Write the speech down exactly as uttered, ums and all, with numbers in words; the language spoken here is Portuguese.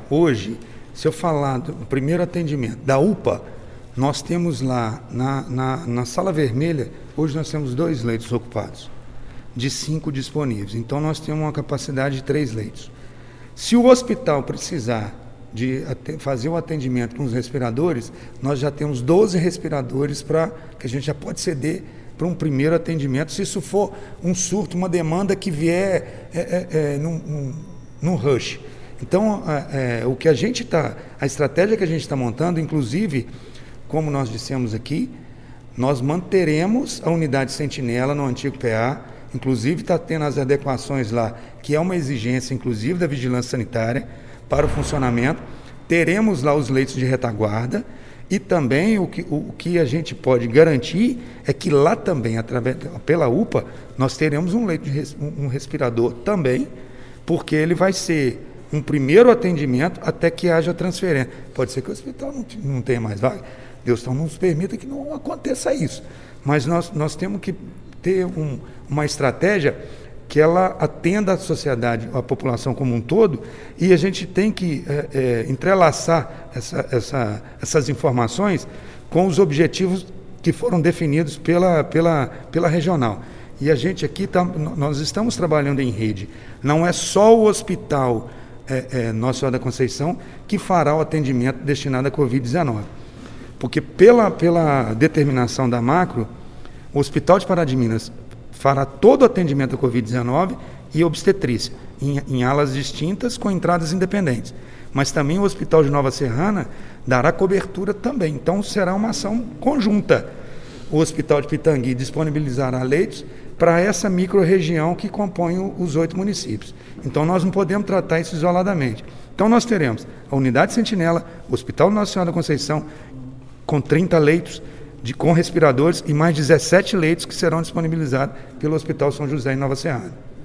hoje, se eu falar do primeiro atendimento da U P A, nós temos lá na, na, na Sala Vermelha, hoje nós temos dois leitos ocupados, de cinco disponíveis. Então nós temos uma capacidade de três leitos. Se o hospital precisar de fazer o atendimento com os respiradores, nós já temos doze respiradores para que a gente já pode ceder para um primeiro atendimento, se isso for um surto, uma demanda que vier é, é, é, num, num, num rush. Então, é, é, o que a gente está, a estratégia que a gente está montando, inclusive, como nós dissemos aqui, nós manteremos a unidade sentinela no antigo P A, inclusive está tendo as adequações lá, que é uma exigência, inclusive, da vigilância sanitária para o funcionamento. Teremos lá os leitos de retaguarda e também o que, o que a gente pode garantir é que lá também, através, pela U P A, nós teremos um leito de res, um respirador também, porque ele vai ser um primeiro atendimento até que haja transferência. Pode ser que o hospital não, não tenha mais vaga. Deus então não nos permita que não aconteça isso. Mas nós, nós temos que ter um, uma estratégia que ela atenda a sociedade, a população como um todo, e a gente tem que é, é, entrelaçar essa, essa, essas informações com os objetivos que foram definidos pela, pela, pela regional. E a gente aqui, tá, nós estamos trabalhando em rede. Não é só o hospital é, é, Nossa Senhora da Conceição que fará o atendimento destinado à covid dezenove. Porque pela, pela determinação da macro, o Hospital de Pará de Minas fará todo o atendimento à covid dezenove e obstetrícia, em, em alas distintas com entradas independentes. Mas também o Hospital de Nova Serrana dará cobertura também. Então será uma ação conjunta. O Hospital de Pitangui disponibilizará leitos para essa micro-região que compõe os oito municípios. Então nós não podemos tratar isso isoladamente. Então nós teremos a Unidade Sentinela, o Hospital Nossa Senhora da Conceição, com trinta leitos, de, com respiradores, e mais dezessete leitos que serão disponibilizados pelo Hospital São José em Nova Serrana.